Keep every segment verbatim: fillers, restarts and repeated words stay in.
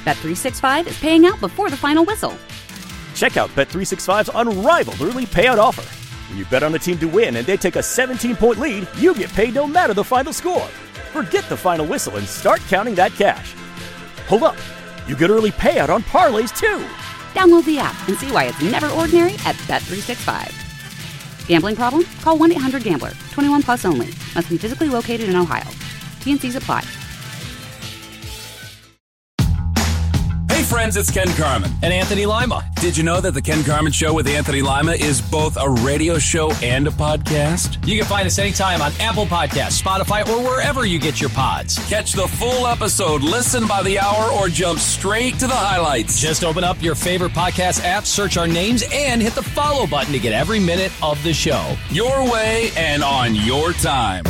Bet three sixty-five is paying out before the final whistle. Check out Bet three sixty-five's unrivaled early payout offer. When you bet on a team to win and they take a seventeen-point lead, you get paid no matter the final score. Forget the final whistle and start counting that cash. Hold up. You get early payout on parlays, too. Download the app and see why it's never ordinary at Bet three sixty-five. Gambling problem? Call one eight hundred gambler. twenty-one plus only. Must be physically located in Ohio. T N Cs apply. Hey friends, it's Ken Carman. And Anthony Lima. Did you know that the Ken Carman Show with Anthony Lima is both a radio show and a podcast? You can find us anytime on Apple Podcasts, Spotify, or wherever you get your pods. Catch the full episode, listen by the hour, or jump straight to the highlights. Just open up your favorite podcast app, search our names, and hit the follow button to get every minute of the show. Your way and on your time.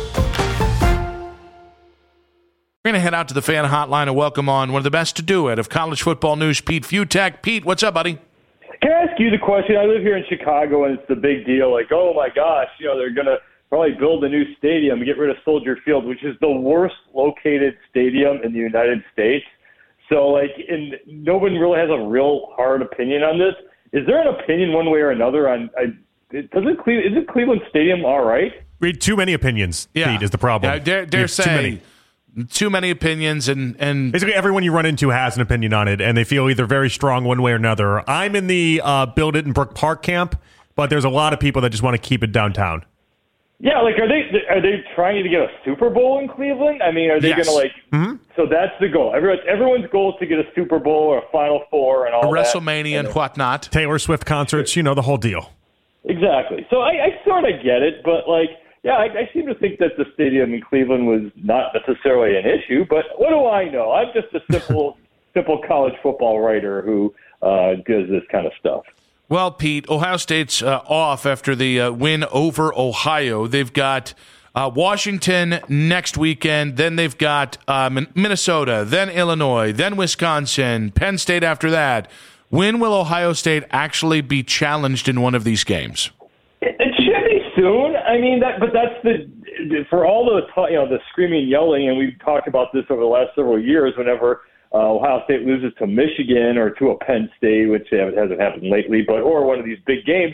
We're going to head out to the fan hotline and welcome on one of the best to do it of college football news, Pete Fiutak. Pete, what's up, buddy? Can I ask you the question? I live here in Chicago, and it's the big deal. Like, oh, my gosh, you know, they're going to probably build a new stadium and get rid of Soldier Field, which is the worst located stadium in the United States. So, like, and no one really has a real hard opinion on this. Is there an opinion one way or another on I, doesn't Cle- isn't Cleveland Stadium all right? Read too many opinions, yeah. Pete, is the problem. Yeah, they're they're saying too many. Too many opinions, and, and basically everyone you run into has an opinion on it, and they feel either very strong one way or another. I'm in the uh, build it in Brook Park camp, but there's a lot of people that just want to keep it downtown. Yeah, like are they are they trying to get a Super Bowl in Cleveland? I mean, are they yes. going to like? Mm-hmm. So that's the goal. Everyone, everyone's goal is to get a Super Bowl or a Final Four and all a that. WrestleMania and, and whatnot. Taylor Swift concerts, you know, the whole deal. Exactly. So I, I sort of get it, but like. Yeah, I, I seem to think that the stadium in Cleveland was not necessarily an issue, but what do I know? I'm just a simple, simple college football writer who uh, does this kind of stuff. Well, Pete, Ohio State's uh, off after the uh, win over Ohio. They've got uh, Washington next weekend, then they've got uh, Minnesota, then Illinois, then Wisconsin, Penn State after that. When will Ohio State actually be challenged in one of these games? It, it should be soon. I mean, that, but that's the for all the you know the screaming, yelling, and we've talked about this over the last several years. Whenever uh, Ohio State loses to Michigan or to a Penn State, which hasn't happened lately, but or one of these big games,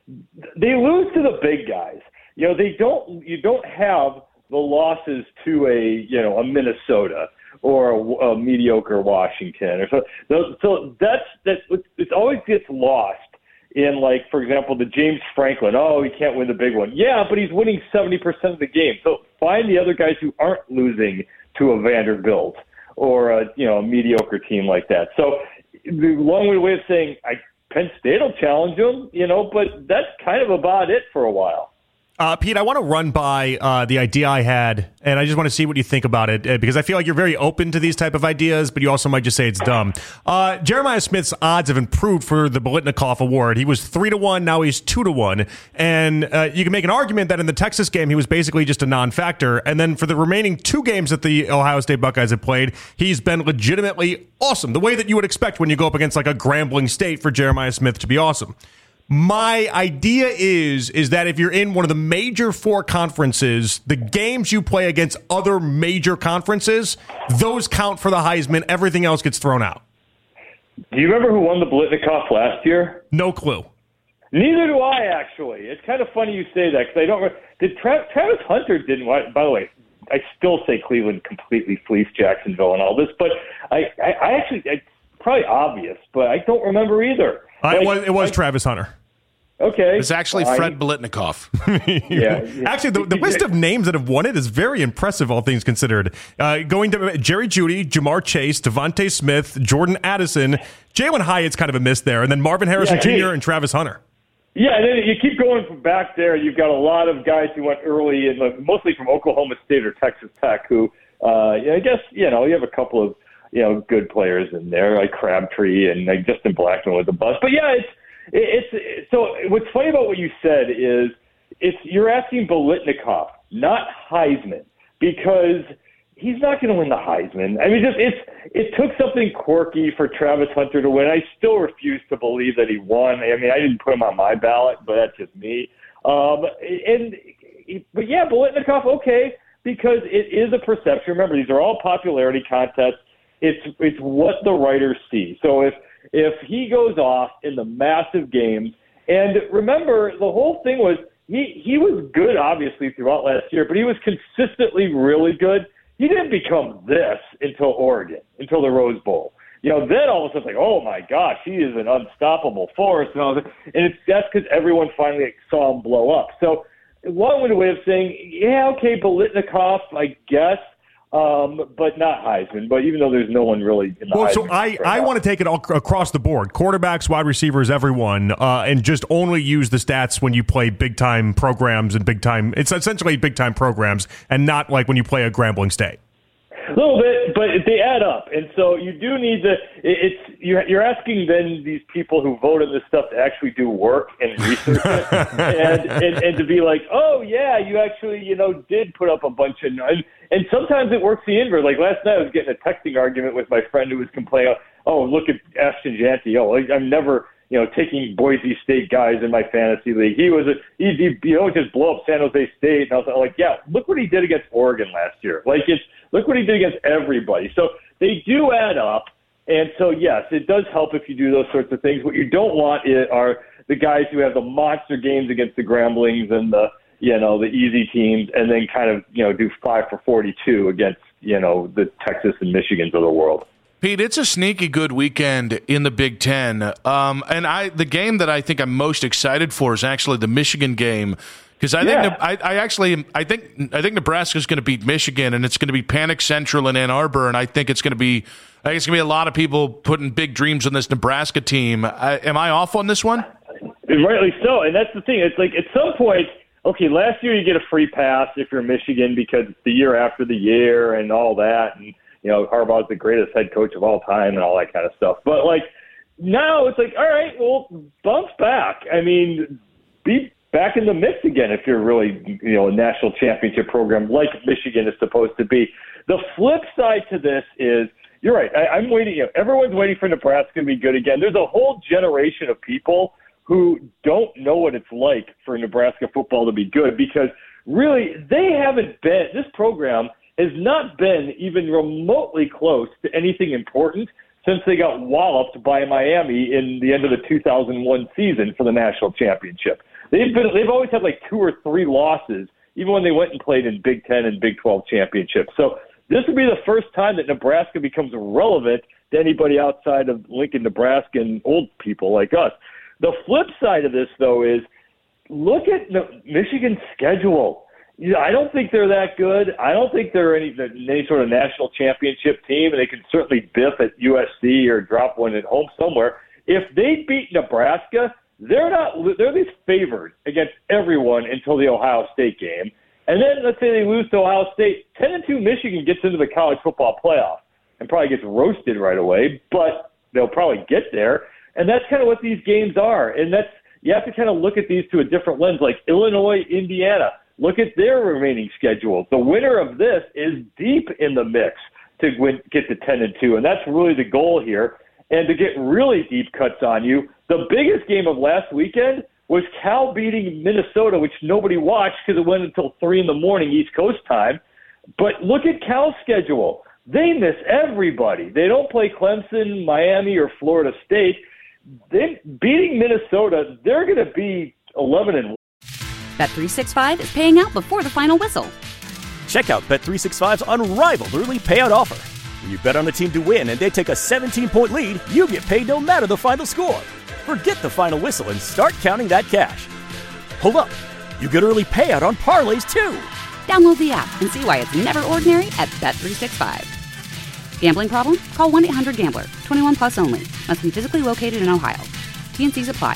they lose to the big guys. You know, they don't. You don't have the losses to a you know a Minnesota or a, a mediocre Washington or so. So that's that. It always gets lost. In, like, for example, the James Franklin, oh, he can't win the big one. Yeah, but he's winning seventy percent of the game. So find the other guys who aren't losing to a Vanderbilt or a, you know, a mediocre team like that. So the long-winded way of saying I, Penn State will challenge them, you know, but that's kind of about it for a while. Uh, Pete, I want to run by uh, the idea I had, and I just want to see what you think about it, uh, because I feel like you're very open to these type of ideas, but you also might just say it's dumb. Uh, Jeremiah Smith's odds have improved for the Biletnikoff Award. He was three to one, now he's two to one, and uh, you can make an argument that in the Texas game he was basically just a non-factor, and then for the remaining two games that the Ohio State Buckeyes have played, he's been legitimately awesome, the way that you would expect when you go up against like a Grambling State for Jeremiah Smith to be awesome. My idea is is that if you're in one of the major four conferences, the games you play against other major conferences, those count for the Heisman. Everything else gets thrown out. Do you remember who won the Biletnikoff last year? No clue. Neither do I, actually. It's kind of funny you say that because I don't. Did Tra- Travis Hunter didn't? By the way, I still say Cleveland completely fleeced Jacksonville and all this, but I, I, I actually it's probably obvious, but I don't remember either. Uh, like, it was, it was I, Travis Hunter. Okay. It's actually fine. Fred Biletnikoff. yeah. Actually, the, the list of names that have won it is very impressive, all things considered. Uh, going to Jerry Jeudy, Jamar Chase, Devontae Smith, Jordan Addison, Jalen Hyatt's kind of a miss there, and then Marvin Harrison yeah, Junior Hey. and Travis Hunter. Yeah, and then you keep going from back there. You've got a lot of guys who went early, and mostly from Oklahoma State or Texas Tech, who uh, I guess, you know, you have a couple of, you know, good players in there, like Crabtree and like Justin Blackman with the bus. But, yeah, it's, It's, it's so what's funny about what you said is it's you're asking Biletnikoff, not Heisman, because he's not going to win the Heisman. I mean, just it's it took something quirky for Travis Hunter to win. I still refuse to believe that he won. I mean, I didn't put him on my ballot, but that's just me. Um, and but yeah, Biletnikoff, okay, because it is a perception. Remember, these are all popularity contests. It's it's what the writers see. So if if he goes off in the massive games, and remember, the whole thing was he, he was good, obviously, throughout last year, but he was consistently really good. He didn't become this until Oregon, until the Rose Bowl. You know, then all of a sudden, it's like, oh, my gosh, he is an unstoppable force. And, all that. And it's, that's because everyone finally saw him blow up. So long-winded way of saying, yeah, okay, Biletnikoff, I guess, um, but not Heisman. But even though there's no one really in the well, Heisman. So I, right I want to take it all across the board. Quarterbacks, wide receivers, everyone, uh, and just only use the stats when you play big-time programs and big-time – it's essentially big-time programs and not like when you play at Grambling State. A little bit, but they add up, and so you do need to. It's you're, you're asking then these people who vote on this stuff to actually do work and research it, and, and and to be like, oh yeah, you actually you know did put up a bunch of, and, and sometimes it works the inverse. Like last night, I was getting a texting argument with my friend who was complaining, oh look at Ashton Janty, oh I'm never. You know, taking Boise State guys in my fantasy league. He was a he, he you know just blow up San Jose State, and I was like, yeah, look what he did against Oregon last year. Like it's look what he did against everybody. So they do add up, and so yes, it does help if you do those sorts of things. What you don't want is, are the guys who have the monster games against the Gramblings and the you know the easy teams, and then kind of you know do five for forty-two against you know the Texas and Michigans of the world. Pete, it's a sneaky good weekend in the Big Ten, um, and I the game that I think I'm most excited for is actually the Michigan game because I yeah. think I, I actually I think I think Nebraska's going to beat Michigan, and it's going to be Panic Central in Ann Arbor, and I think it's going to be I think it's going to be a lot of people putting big dreams on this Nebraska team. I, am I off on this one? Rightly so, and that's the thing. It's like at some point, okay, last year you get a free pass if you're Michigan because it's the year after the year and all that, and you know, Harbaugh's the greatest head coach of all time and all that kind of stuff. But, like, now it's like, all right, well, bounce back. I mean, be back in the mix again if you're really, you know, a national championship program like Michigan is supposed to be. The flip side to this is, you're right, I, I'm waiting. You know, everyone's waiting for Nebraska to be good again. There's a whole generation of people who don't know what it's like for Nebraska football to be good because, really, they haven't been – this program – has not been even remotely close to anything important since they got walloped by Miami in the end of the two thousand one season for the national championship. They've been they've always had like two or three losses, even when they went and played in Big Ten and Big twelve championships. So this would be the first time that Nebraska becomes relevant to anybody outside of Lincoln, Nebraska, and old people like us. The flip side of this, though, is look at Michigan's schedule. You know, I don't think they're that good. I don't think they're any any sort of national championship team, and they can certainly biff at U S C or drop one at home somewhere. If they beat Nebraska, they're not. They're at least favored against everyone until the Ohio State game, and then let's say they lose to Ohio State. Ten and two, Michigan gets into the college football playoff and probably gets roasted right away, but they'll probably get there. And that's kind of what these games are. And that's you have to kind of look at these through a different lens, like Illinois, Indiana. Look at their remaining schedule. The winner of this is deep in the mix to win, get to ten and two, and that's really the goal here. And to get really deep cuts on you, the biggest game of last weekend was Cal beating Minnesota, which nobody watched because it went until three in the morning East Coast time. But look at Cal's schedule. They miss everybody. They don't play Clemson, Miami, or Florida State. They beating Minnesota, they're going to be eleven and one. Bet three sixty-five is paying out before the final whistle. Check out Bet three sixty-five's unrivaled early payout offer. When you bet on a team to win and they take a seventeen-point lead, you get paid no matter the final score. Forget the final whistle and start counting that cash. Hold up. You get early payout on parlays, too. Download the app and see why it's never ordinary at Bet three sixty-five. Gambling problem? Call one eight hundred gambler. twenty-one plus only. Must be physically located in Ohio. T N Cs apply.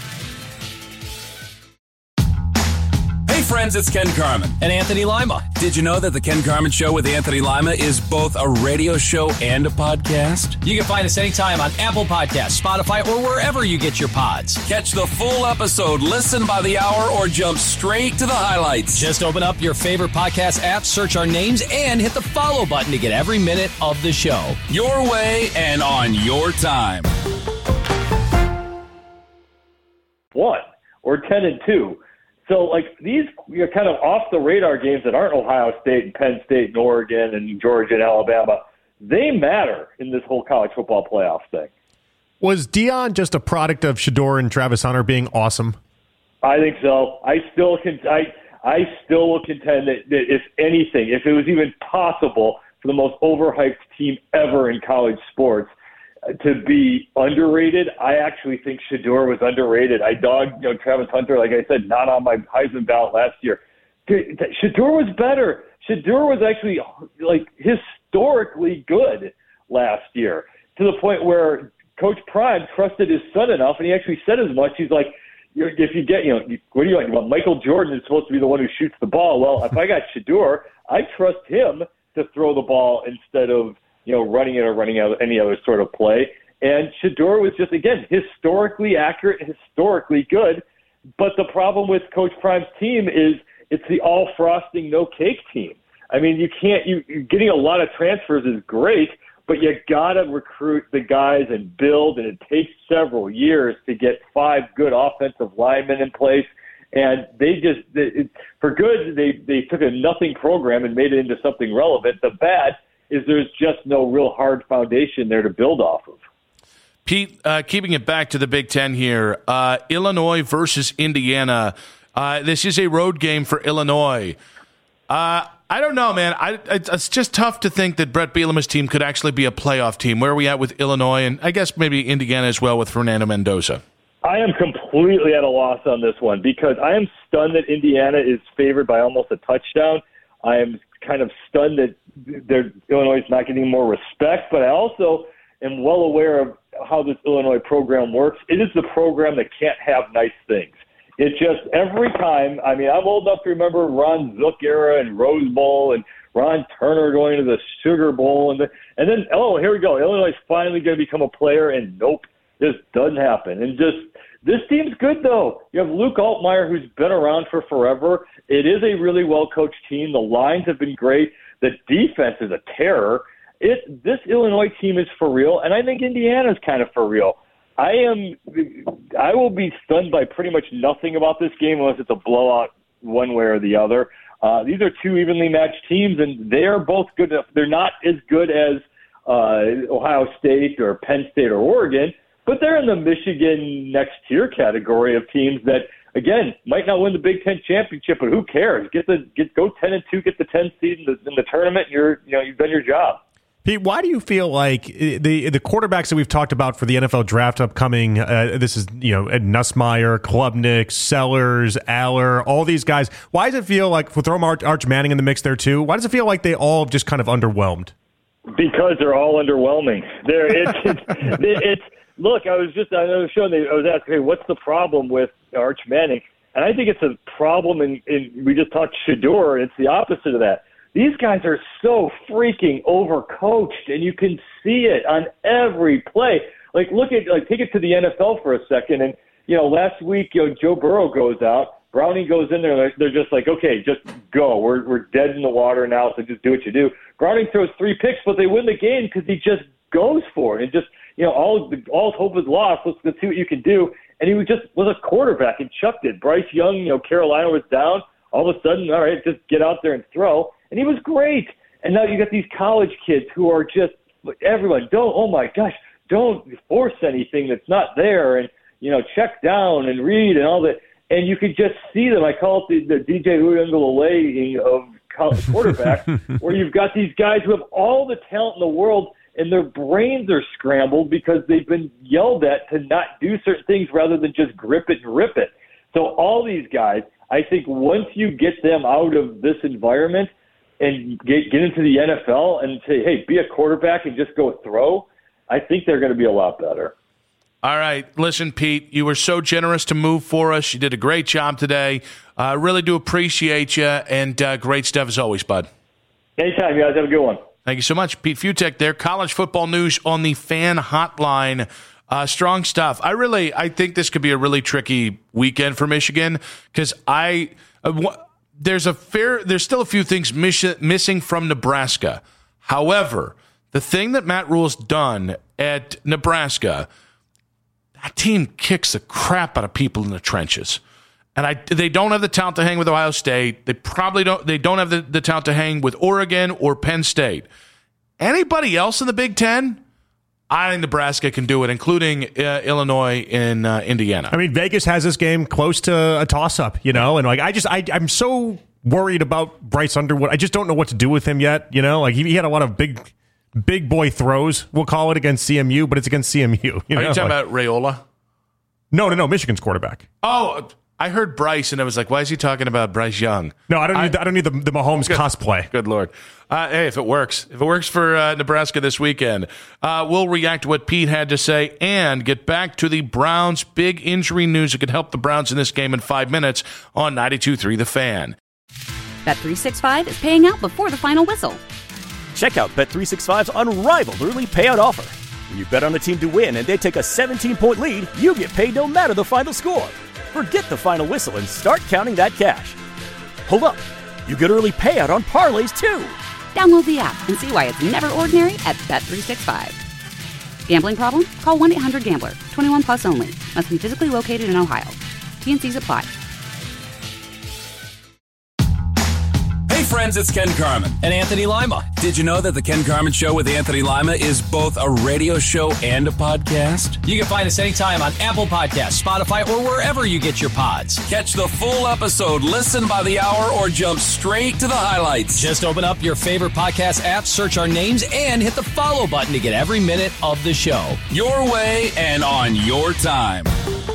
Hey friends, it's Ken Carman. And Anthony Lima. Did you know that the Ken Carman Show with Anthony Lima is both a radio show and a podcast? You can find us anytime on Apple Podcasts, Spotify, or wherever you get your pods. Catch the full episode, listen by the hour, or jump straight to the highlights. Just open up your favorite podcast app, search our names, and hit the follow button to get every minute of the show. Your way and on your time. One or ten and two. So, like, these you know, kind of off-the-radar games that aren't Ohio State and Penn State and Oregon and Georgia and Alabama, they matter in this whole college football playoff thing. Was Deion just a product of Shedeur and Travis Hunter being awesome? I think so. I still can. I I still will contend that, that if anything, if it was even possible for the most overhyped team ever in college sports to be underrated, I actually think Shedeur was underrated. I dogged, you know, Travis Hunter, like I said, not on my Heisman ballot last year. Shedeur was better. Shedeur was actually like historically good last year, to the point where Coach Prime trusted his son enough, and he actually said as much. He's like, if you get, you know, what do you like? Well, Michael Jordan is supposed to be the one who shoots the ball. Well, if I got Shedeur, I trust him to throw the ball instead of, you know, running it or running out any other sort of play. And Shedeur was just, again, historically accurate, historically good. But the problem with Coach Prime's team is it's the all frosting, no cake team. I mean, you can't, you getting a lot of transfers is great, but you got to recruit the guys and build, and it takes several years to get five good offensive linemen in place. And they just, it, for good, they, they took a nothing program and made it into something relevant. The bad is there's just no real hard foundation there to build off of. Pete, uh, keeping it back to the Big Ten here, uh, Illinois versus Indiana. Uh, this is a road game for Illinois. Uh, I don't know, man. I, it's just tough to think that Brett Bielema's team could actually be a playoff team. Where are we at with Illinois, and I guess maybe Indiana as well with Fernando Mendoza? I am completely at a loss on this one because I am stunned that Indiana is favored by almost a touchdown. I am kind of stunned that Illinois is not getting more respect, but I also am well aware of how this Illinois program works. It is the program that can't have nice things. It just, every time, I mean, I'm old enough to remember Ron Zook era and Rose Bowl and Ron Turner going to the Sugar Bowl. And, the, and then, oh, here we go. Illinois is finally going to become a player, and nope, this doesn't happen. And just, this team's good, though. You have Luke Altmaier, who's been around for forever. It is a really well-coached team. The lines have been great. The defense is a terror. It, this Illinois team is for real, and I think Indiana's kind of for real. I am. I will be stunned by pretty much nothing about this game unless it's a blowout one way or the other. Uh, these are two evenly matched teams, and they are both good enough. They're not as good as uh, Ohio State or Penn State or Oregon, but they're in the Michigan next tier category of teams that, again, might not win the Big Ten championship, but who cares? Get the get go ten and two, get the ten seed in the, in the tournament, and you're you know you've done your job. Pete, why do you feel like the the quarterbacks that we've talked about for the N F L draft upcoming, uh, this is, you know, Ed Nussmeier, Klubnik, Sellers, Aller, all these guys, why does it feel like, we'll throw Arch, Arch Manning in the mix there too, why does it feel like they all just kind of underwhelmed? Because they're all underwhelming. They're, it's, it's, it's, look, I was just, I was showing, I was asking, hey, what's the problem with Arch Manning? And I think it's a problem in, in we just talked Shedeur, it's the opposite of that. These guys are so freaking overcoached, and you can see it on every play. Like, look at, like, take it to the N F L for a second. And, you know, last week, you know, Joe Burrow goes out. Browning goes in there. They're just like, okay, just go. We're we're dead in the water now, so just do what you do. Browning throws three picks, but they win the game because he just goes for it. And just, you know, all all hope is lost. Let's, let's see what you can do. And he was just was a quarterback and chucked it. Bryce Young, you know, Carolina was down. All of a sudden, all right, just get out there and throw. And he was great. And now you got these college kids who are just, everyone, don't, oh my gosh, don't force anything that's not there. And, you know, check down and read and all that. And you could just see them. I call it the, the D J Uiagalelei of college quarterback, where you've got these guys who have all the talent in the world and their brains are scrambled because they've been yelled at to not do certain things rather than just grip it and rip it. So all these guys, I think once you get them out of this environment and get, get into the N F L and say, hey, be a quarterback and just go throw, I think they're going to be a lot better. All right. Listen, Pete, you were so generous to move for us. You did a great job today. I uh, really do appreciate you, and uh, great stuff as always, bud. Anytime, guys. Have a good one. Thank you so much. Pete Fiutak there, college football news on the Fan Hotline. Uh, strong stuff. I really, I think this could be a really tricky weekend for Michigan because I, uh, w- there's a fair, there's still a few things miss- missing from Nebraska. However, the thing that Matt Rule's done at Nebraska, that team kicks the crap out of people in the trenches. And I, they don't have the talent to hang with Ohio State. They probably don't, they don't have the, the talent to hang with Oregon or Penn State. Anybody else in the Big Ten? I think Nebraska can do it, including uh, Illinois and uh, Indiana. I mean, Vegas has this game close to a toss-up, you know, and like I just, I, I'm so worried about Bryce Underwood. I just don't know what to do with him yet, you know. Like he, he had a lot of big, big boy throws, we'll call it, against C M U, but it's against C M U. You Are know? you talking like, about Raiola? No, no, no, Michigan's quarterback. Oh, I heard Bryce, and I was like, why is he talking about Bryce Young? No, I don't I, need. I don't need the, the Mahomes good, cosplay. Good Lord. Uh, hey, if it works, if it works for uh, Nebraska this weekend, uh, we'll react to what Pete had to say and get back to the Browns' big injury news that could help the Browns in this game in five minutes on ninety-two point three The Fan. Bet three sixty-five is paying out before the final whistle. Check out Bet three sixty-five's unrivaled early payout offer. When you bet on a team to win and they take a seventeen-point lead, you get paid no matter the final score. Forget the final whistle and start counting that cash. Hold up. You get early payout on parlays, too. Download the app and see why it's never ordinary at Bet three sixty-five. Gambling problem? Call one eight hundred gambler. twenty-one plus only. Must be physically located in Ohio. T N Cs apply. Hey friends, it's Ken Carman. And Anthony Lima. Did you know that the Ken Carman Show with Anthony Lima is both a radio show and a podcast? You can find us anytime on Apple Podcasts, Spotify, or wherever you get your pods. Catch the full episode, listen by the hour, or jump straight to the highlights. Just open up your favorite podcast app, search our names, and hit the follow button to get every minute of the show. Your way and on your time.